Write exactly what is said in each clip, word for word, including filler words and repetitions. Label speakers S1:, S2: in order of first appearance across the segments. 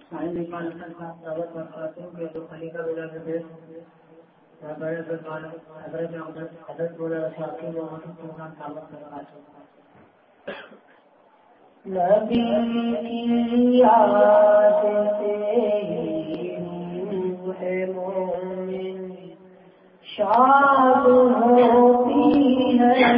S1: نبی کی یاد سے روح مومن شاد ہوتی ہے،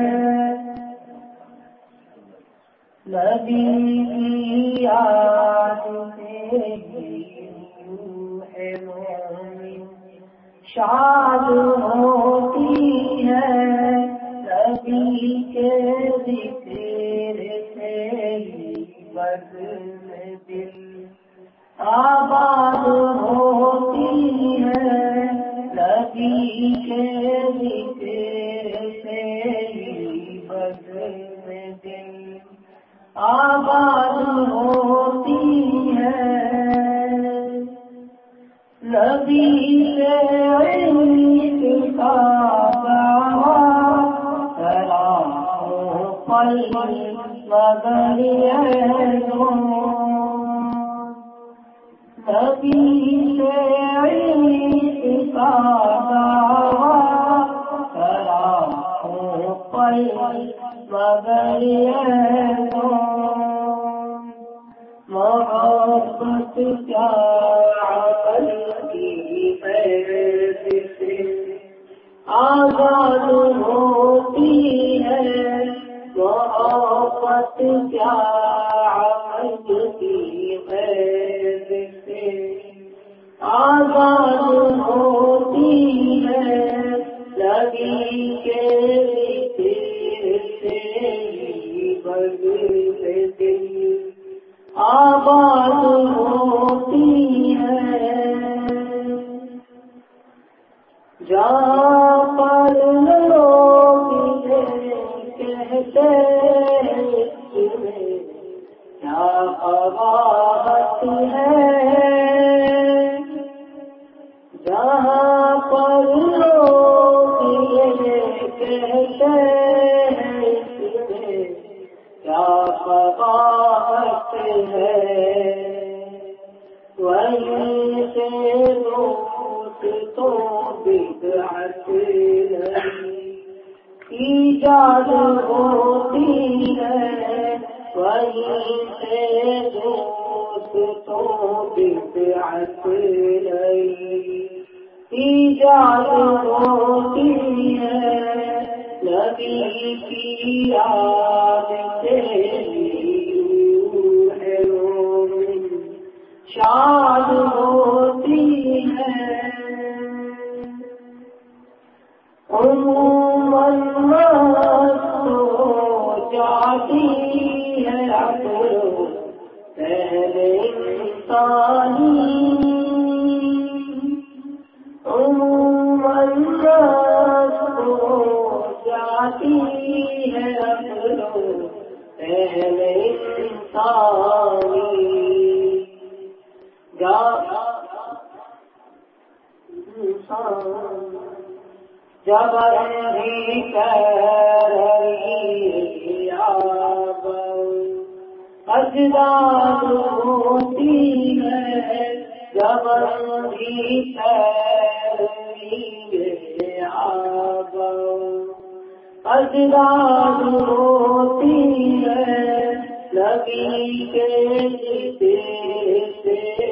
S1: نبی کی یاد سے روح مومن شاد ہوتی ہے، نبی کے ذکر سے بزم دل آباد ہوتی ہے، نبی کے ذکر سے بزم دل آباد ہوتی ہے، نبی سے عشق کا پل مگر نبی سے عشق کا پل مگر محبت کیا عقل کی قید سے آزاد ہوتی ہے، محبت کیا عقل کی قید سے آزاد ہوتی ہے، نبی کے ذکر سے بزم دل آباد ہوتی ہے، جہاں پر لوگ کہتے کیا قباحت ہے، جہاں پر لوگ کہتے کیا قباحت ہے، وہیں سے روٹ تو بدعت نہیں ایجاد ہوتی ہے، وہیں سے دوست تو بدعت نہیں ایجاد ہوتی ہے، نبی کی یاد سے روح مومن شاد ہوتی ہے، عموماً مست ہو جاتی ہے عقل پہل انسانی، عموماً مست ہو جاتی ہے عقل پہل انسانی، جا انسان جب بھی کر رہی آب اجداد ہوتی ہے، جب بھی کر رہی آب اجداد ہوتی ہے، نبی کے ذکر سے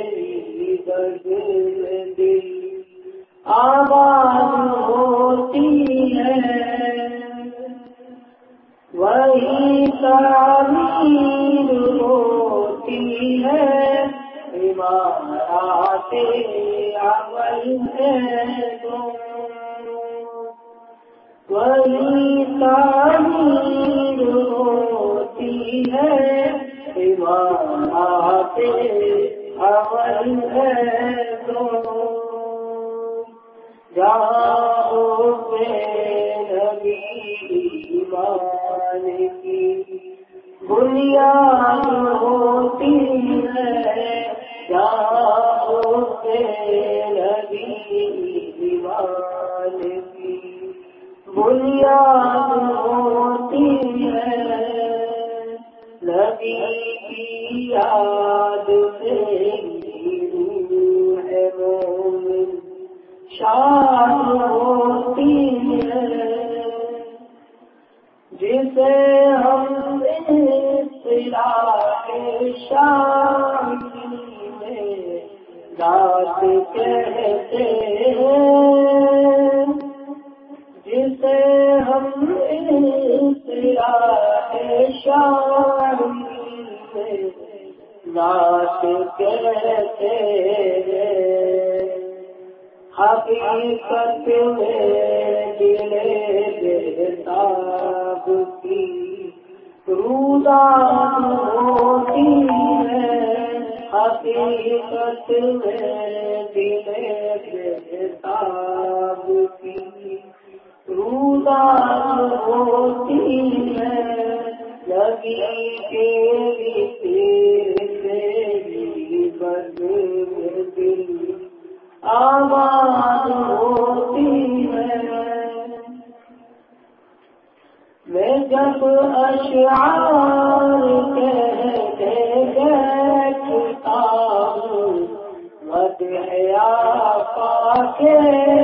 S1: بزم دل آباد ہوتی ہے، وہی تعمیر ہوتی ہے، عمارات عمل ہے تو وہی تعمیر ہوتی ہے، عمارات عمل ہے تو جہاں پہ نبی ایمان کی بنیاد ہوتی ہے، جہاں پہ نبی ایمان کی بنیاد ہوتی ہے، نبی کی یاد سے ہوتی ہے جسے ہم اصطلاح شاعری میں ذات کہتے ہیں، جسے ہم اصطلاح شاعری میں ذات کہتے ہیں، حقیقت میں دل بےتاب کی روداد ہوتی ہے، حقیقت میں دل بےتاب کی روداد ہوتی ہے، لگی تیری تیر سے ہی بدل دل آباد ہوتی ہے۔ میں جب اشعار کہتے بیٹھتا ہوں مدح آقا کے،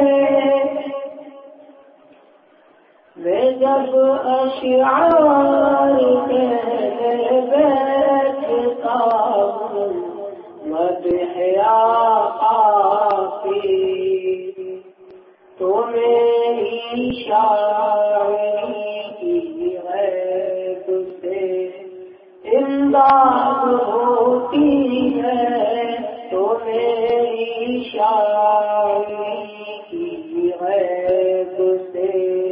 S1: میں جب اشعار کہتے بیٹھتا ہوں مدح آقا کی، تو میری شاعری کی غیب سے امداد ہوتی ہے، تو میری شاعری کی غیب سے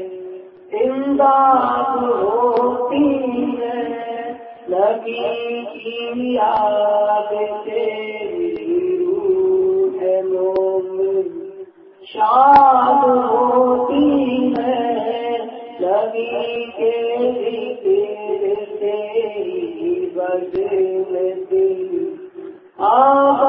S1: امداد ہوتی ہے، لگی کی یاد تیری روح مومن شاد ہوتی ہے، لگی کے ذکر سے ہی بدل دل آباد